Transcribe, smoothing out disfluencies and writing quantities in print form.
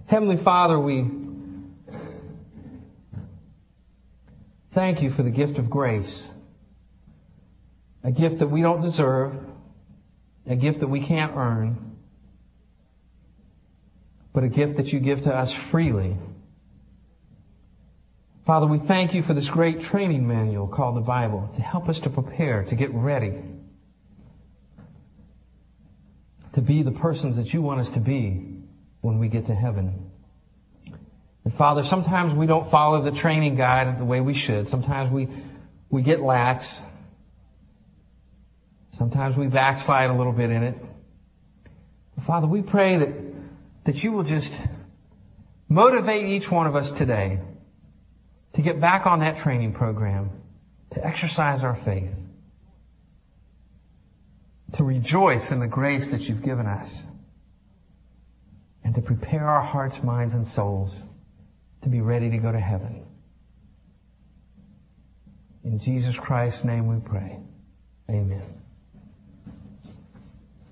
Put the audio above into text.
Heavenly Father, we thank you for the gift of grace, a gift that we don't deserve, a gift that we can't earn, but a gift that you give to us freely. Father, we thank you for this great training manual called the Bible to help us to prepare, to get ready, to be the persons that you want us to be when we get to heaven. And Father, sometimes we don't follow the training guide the way we should. Sometimes we get lax. Sometimes we backslide a little bit in it. But Father, we pray that you will just motivate each one of us today to get back on that training program, to exercise our faith, to rejoice in the grace that you've given us, and to prepare our hearts, minds, and souls to be ready to go to heaven. In Jesus Christ's name we pray.